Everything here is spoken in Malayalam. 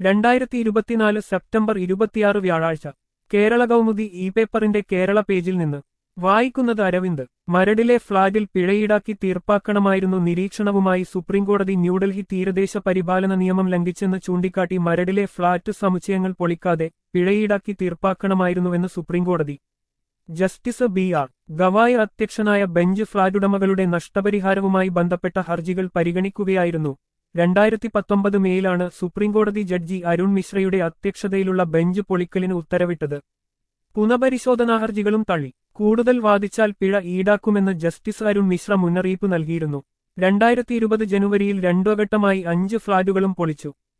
2024 സെപ്റ്റംബർ 26 വ്യാഴാഴ്ച കേരള കൗമുദി ഇ പേപ്പറിന്റെ കേരള പേജിൽ നിന്ന് വായിക്കുന്നത് അരവിന്ദ്. മരടിലെ ഫ്ളാറ്റിൽ പിഴയീടാക്കി തീർപ്പാക്കണമായിരുന്നു. നിരീക്ഷണവുമായി സുപ്രീംകോടതി. ന്യൂഡൽഹി തീരദേശ പരിപാലന നിയമം ലംഘിച്ചെന്ന് ചൂണ്ടിക്കാട്ടി മരടിലെ ഫ്ളാറ്റ് സമുച്ചയങ്ങൾ പൊളിക്കാതെ പിഴയീടാക്കി തീർപ്പാക്കണമായിരുന്നുവെന്ന് സുപ്രീംകോടതി. ജസ്റ്റിസ് ബി ആർ ഗവായ് അധ്യക്ഷനായ ബെഞ്ച് ഫ്ളാറ്റുടമകളുടെ നഷ്ടപരിഹാരവുമായി ബന്ധപ്പെട്ട ഹർജികൾ പരിഗണിക്കുകയായിരുന്നു. 2019 മേയിലാണ് സുപ്രീംകോടതി ജഡ്ജി അരുൺ മിശ്രയുടെ അധ്യക്ഷതയിലുള്ള ബെഞ്ച് പൊളിക്കലിന് ഉത്തരവിട്ടത്. പുനഃപരിശോധനാ ഹർജികളും തള്ളി. കൂടുതൽ വാദിച്ചാൽ പിഴ ഈടാക്കുമെന്ന് ജസ്റ്റിസ് അരുൺ മിശ്ര മുന്നറിയിപ്പ് നൽകിയിരുന്നു. 2020 ജനുവരിയിൽ 2 ഘട്ടമായി 5 ഫ്ളാറ്റുകളും പൊളിച്ചു.